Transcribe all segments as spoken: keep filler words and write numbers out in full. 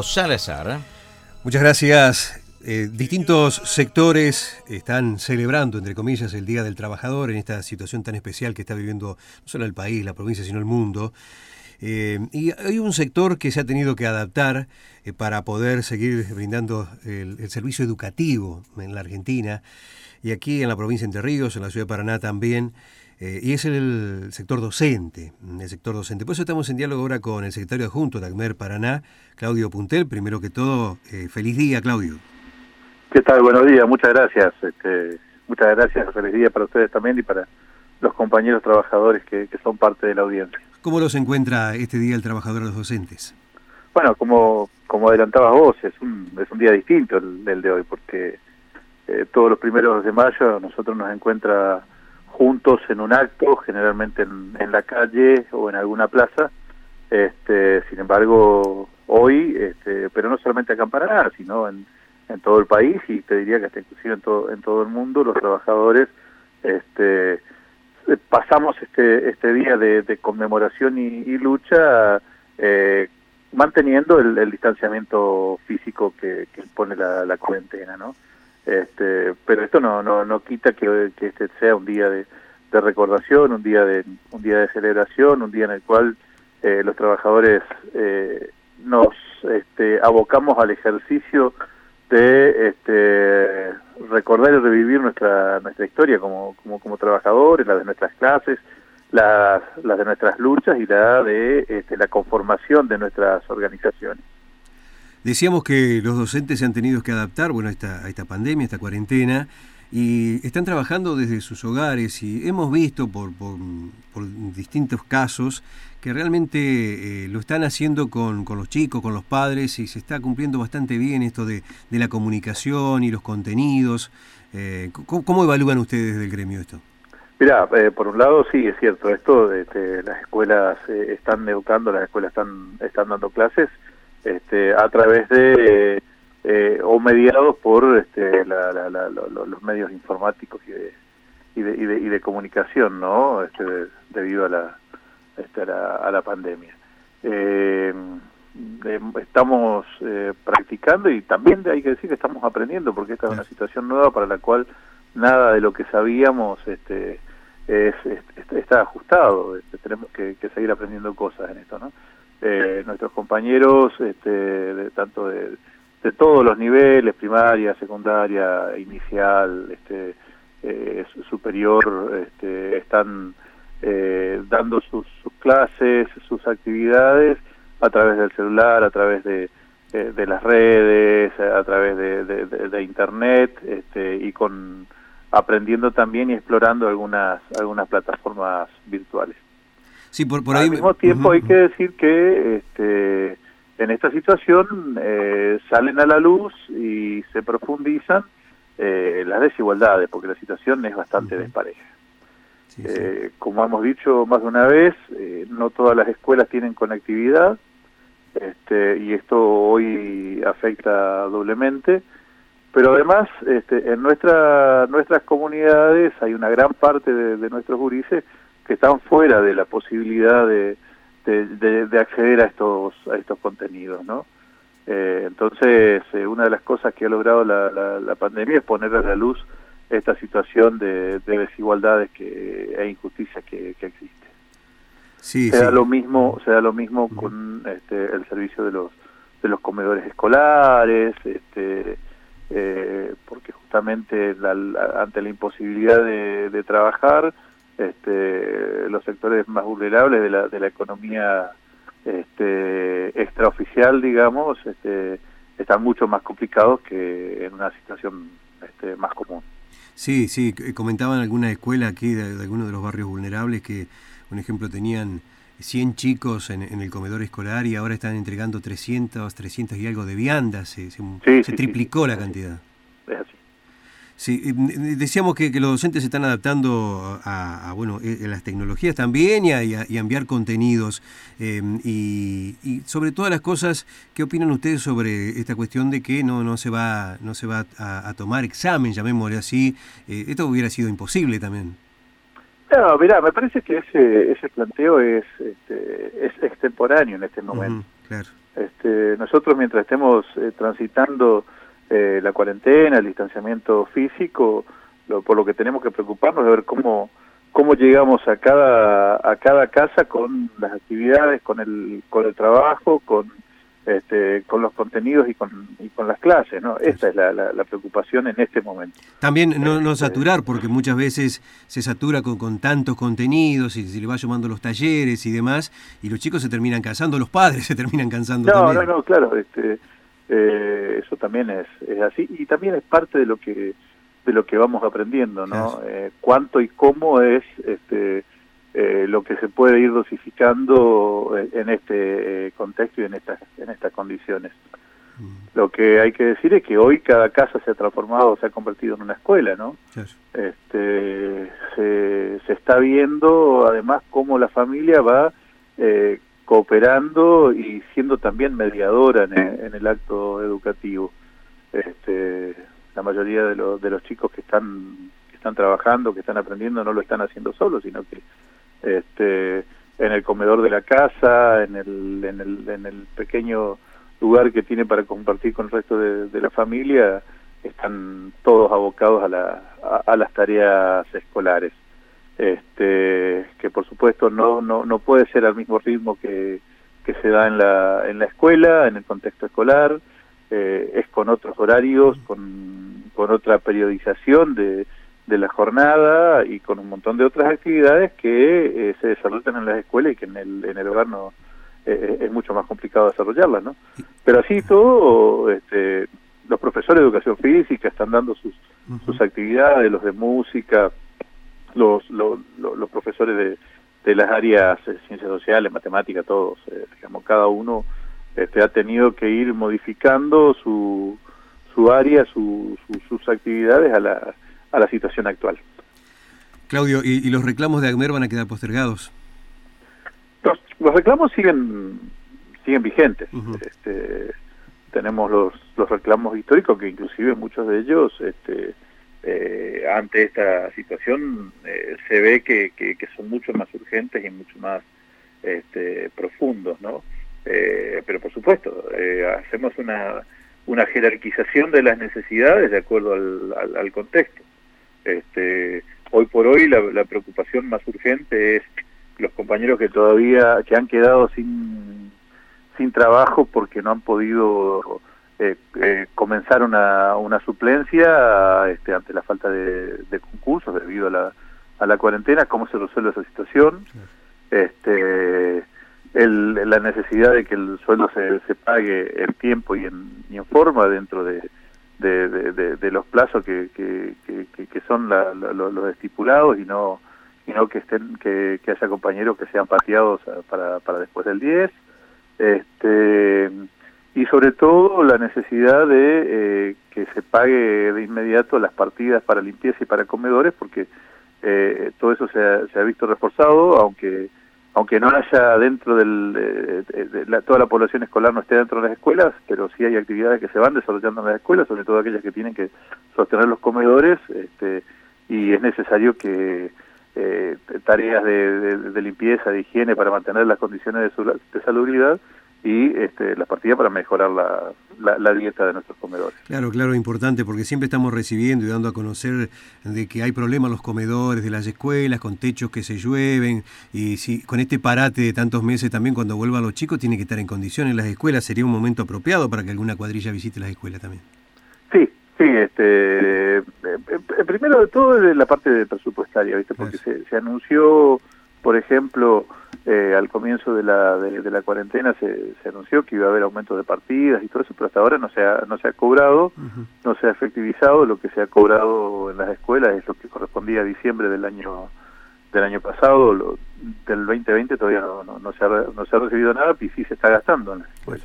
Claudio Salazar. Muchas gracias. Eh, distintos sectores están celebrando, entre comillas, el Día del Trabajador en esta situación tan especial que está viviendo no solo el país, la provincia, sino el mundo. Eh, y hay un sector que se ha tenido que adaptar eh, para poder seguir brindando el, el servicio educativo en la Argentina y aquí en la provincia de Entre Ríos, en la ciudad de Paraná también, eh, y es el sector docente, el sector docente. Por eso estamos en diálogo ahora con el secretario adjunto de ACMER Paraná, Claudio Puntel. Primero que todo, eh, feliz día, Claudio. ¿Qué tal? Buenos días, muchas gracias. Este, muchas gracias, feliz día para ustedes también y para los compañeros trabajadores que, que son parte de la audiencia. ¿Cómo los encuentra este Día del Trabajador a los docentes? Bueno, como como adelantabas vos, es un, es un día distinto el, el de hoy, porque eh, todos los primeros de mayo nosotros nos encuentra juntos en un acto, generalmente en, en la calle o en alguna plaza. Este, sin embargo, hoy, este, pero no solamente acá en Paraná, sino en, en todo el país, y te diría que hasta inclusive en todo, en todo el mundo, los trabajadores este, pasamos este, este día de, de conmemoración y, y lucha eh, manteniendo el, el distanciamiento físico que, que impone la, la cuarentena, ¿no? Este, pero esto no no no quita que, que este sea un día de, de recordación, un día de un día de celebración, un día en el cual eh, los trabajadores eh, nos este, abocamos al ejercicio de este, recordar y revivir nuestra nuestra historia como como como trabajadores, la de nuestras clases, las las de nuestras luchas y la de este, la conformación de nuestras organizaciones. Decíamos que los docentes se han tenido que adaptar, bueno, a esta, a esta pandemia, a esta cuarentena, y están trabajando desde sus hogares, y hemos visto por, por, por distintos casos que realmente eh, lo están haciendo con, con los chicos, con los padres, y se está cumpliendo bastante bien esto de, de la comunicación y los contenidos. Eh, ¿cómo, ¿Cómo evalúan ustedes del gremio esto? Mirá, eh, por un lado sí, es cierto, esto, este, las escuelas eh, están educando, las escuelas están, están dando clases, Este, a través de eh, eh, o mediados por este, la, la, la, la, los medios informáticos y de, y de, y de, y de comunicación, ¿no? Este, de, debido a la, este, a la a la pandemia. Eh, eh, estamos eh, practicando y también hay que decir que estamos aprendiendo, porque esta es una situación nueva para la cual nada de lo que sabíamos este, es, es, está ajustado. Este, tenemos que, que seguir aprendiendo cosas en esto, ¿no? Eh, nuestros compañeros, este, de, tanto de, de todos los niveles, primaria, secundaria, inicial, este, eh, superior, este, están eh, dando sus, sus clases, sus actividades a través del celular, a través de, de, de las redes, a través de, de, de, de internet, este, y con aprendiendo también y explorando algunas algunas plataformas virtuales. Sí, por, por ahí... Al mismo tiempo uh-huh. hay que decir que este, en esta situación eh, salen a la luz y se profundizan eh, las desigualdades, porque la situación es bastante uh-huh. despareja. Sí, eh, sí. Como hemos dicho más de una vez, eh, no todas las escuelas tienen conectividad, este, y esto hoy afecta doblemente, pero además este, en nuestra, nuestras comunidades hay una gran parte de, de nuestros gurises que están fuera de la posibilidad de, de, de, de acceder a estos a estos contenidos, ¿no? Eh, entonces, eh, una de las cosas que ha logrado la, la, la pandemia es poner a la luz esta situación de, de desigualdades que, e injusticias que, que existe. Sí, se sí. da lo mismo, se da lo mismo uh-huh. con este, el servicio de los de los comedores escolares, este, eh, porque justamente la, la, ante la imposibilidad de, de trabajar, Este, los sectores más vulnerables de la de la economía este, extraoficial, digamos, este, están mucho más complicados que en una situación este, más común. Sí, sí, comentaban alguna escuela aquí de, de algunos de los barrios vulnerables que, por ejemplo, tenían cien chicos en, en el comedor escolar y ahora están entregando trescientos, trescientos y algo de viandas, se, se, sí, se sí, triplicó sí, la sí, cantidad. Es así. Sí, decíamos que, que los docentes se están adaptando a, a bueno, a las tecnologías también y a, y a, y a enviar contenidos. Eh, y, y sobre todas las cosas, ¿qué opinan ustedes sobre esta cuestión de que no, no se va, no se va a, a tomar examen, llamémosle así? Eh, esto hubiera sido imposible también. No, mirá, me parece que ese ese planteo es este, es extemporáneo en este momento. Uh-huh, claro. Este, nosotros mientras estemos eh, transitando eh, la cuarentena, el distanciamiento físico, lo, por lo que tenemos que preocuparnos es ver cómo cómo llegamos a cada a cada casa con las actividades, con el con el trabajo, con este, con los contenidos y con y con las clases, ¿no? Esta es la, la, la preocupación en este momento. También no, no saturar, porque muchas veces se satura con, con tantos contenidos y se le va sumando los talleres y demás, y los chicos se terminan cansando, los padres se terminan cansando no, también. No, no, claro, este, eh, eso también es, es así, y también es parte de lo que de lo que vamos aprendiendo, ¿no? Claro. Eh, cuánto y cómo es este eh, lo que se puede ir dosificando en este eh, contexto y en estas en estas condiciones. Mm. Lo que hay que decir es que hoy cada casa se ha transformado, se ha convertido en una escuela, ¿no? Claro. Este, se, se está viendo además cómo la familia va eh, cooperando y siendo también mediadora en el, en el acto educativo. Este, la mayoría de, lo, de los chicos que están que están trabajando, que están aprendiendo, no lo están haciendo solos, sino que este, en el comedor de la casa, en el, en el, en el pequeño lugar que tiene para compartir con el resto de, de la familia, están todos abocados a, la, a, a las tareas escolares. Este, que por supuesto no, no, no puede ser al mismo ritmo que, que se da en la, en la escuela, en el contexto escolar, eh, es con otros horarios, con, con otra periodización de, de la jornada y con un montón de otras actividades que eh, se desarrollan en las escuelas y que en el, en el hogar no eh, es mucho más complicado desarrollarlas, ¿no? Pero así todo, este, los profesores de educación física están dando sus, uh-huh. sus actividades, los de música, los, los, los, los profesores de, de las áreas eh, ciencias sociales, matemáticas, todos, eh, digamos, cada uno este, ha tenido que ir modificando su, su área, su, su, sus actividades a la, a la situación actual. Claudio, ¿y, y los reclamos de ACMER van a quedar postergados? Los, los reclamos siguen siguen vigentes. Uh-huh. Este, tenemos los, los reclamos históricos, que inclusive muchos de ellos este, Eh, ante esta situación eh, se ve que, que, que son mucho más urgentes y mucho más este, profundos, ¿no? Eh, pero por supuesto, eh, hacemos una, una jerarquización de las necesidades de acuerdo al, al, al contexto. Este, hoy por hoy la, la preocupación más urgente es los compañeros que todavía que han quedado sin, sin trabajo porque no han podido Eh, eh, comenzar una, una suplencia este, ante la falta de, de concursos debido a la, a la cuarentena. ¿Cómo se resuelve esa situación? Este, el, la necesidad de que el sueldo se, se pague en tiempo y en, y en forma dentro de, de, de, de, de los plazos que, que, que, que son la, la, los estipulados y no y no que estén que, que haya compañeros que sean pateados para, para después del diez. Este, y sobre todo la necesidad de eh, que se pague de inmediato las partidas para limpieza y para comedores, porque eh, todo eso se ha, se ha visto reforzado, aunque aunque no haya dentro del de, de la, toda la población escolar no esté dentro de las escuelas, pero sí hay actividades que se van desarrollando en las escuelas, sobre todo aquellas que tienen que sostener los comedores, este, y es necesario que eh, tareas de, de, de limpieza, de higiene para mantener las condiciones de, su, de salubridad y este, las partidas para mejorar la, la, la dieta de nuestros comedores. Claro, claro, importante, porque siempre estamos recibiendo y dando a conocer de que hay problemas en los comedores de las escuelas, con techos que se llueven, y si con este parate de tantos meses también cuando vuelvan los chicos tienen que estar en condiciones las escuelas, sería un momento apropiado para que alguna cuadrilla visite las escuelas también. Sí, sí, este, eh, eh, primero de todo es la parte de presupuestaria, ¿viste? Porque se, se anunció, por ejemplo, Eh, al comienzo de la de, de la cuarentena se, se anunció que iba a haber aumentos de partidas y todo eso, pero hasta ahora no se ha, no se ha cobrado, uh-huh. no se ha efectivizado. Lo que se ha cobrado en las escuelas es lo que correspondía a diciembre del año del año pasado, lo, del veinte veinte todavía no, no, no, se ha, no se ha recibido nada, y sí se está gastando en las escuelas.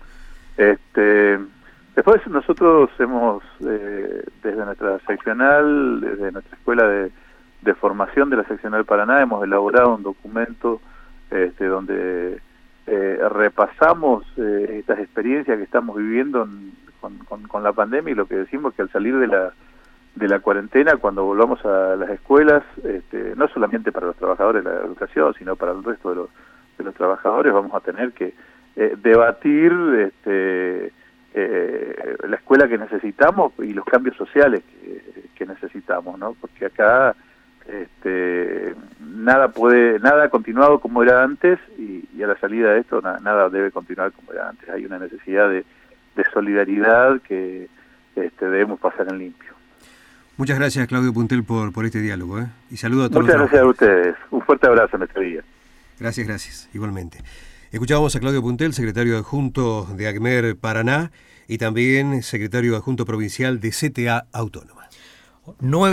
Este, después nosotros hemos, eh, desde nuestra seccional, desde nuestra escuela de, de formación de la seccional Paraná, hemos elaborado un documento Este, donde eh, repasamos eh, estas experiencias que estamos viviendo en, con, con, con la pandemia, y lo que decimos que al salir de la de la cuarentena, cuando volvamos a las escuelas, este, no solamente para los trabajadores de la educación, sino para el resto de los, de los trabajadores, vamos a tener que eh, debatir este, eh, la escuela que necesitamos y los cambios sociales que, que necesitamos, ¿no? Porque acá este, nada puede, nada ha continuado como era antes y, y a la salida de esto na, nada debe continuar como era antes. Hay una necesidad de, de solidaridad que este, debemos pasar en limpio. Muchas gracias, Claudio Puntel, por, por este diálogo, ¿eh? Y saludo a todos. Muchas los gracias a ustedes. Un fuerte abrazo en este día. Gracias, gracias. Igualmente. Escuchábamos a Claudio Puntel, secretario adjunto de ACMER Paraná y también secretario adjunto provincial de C T A Autónoma.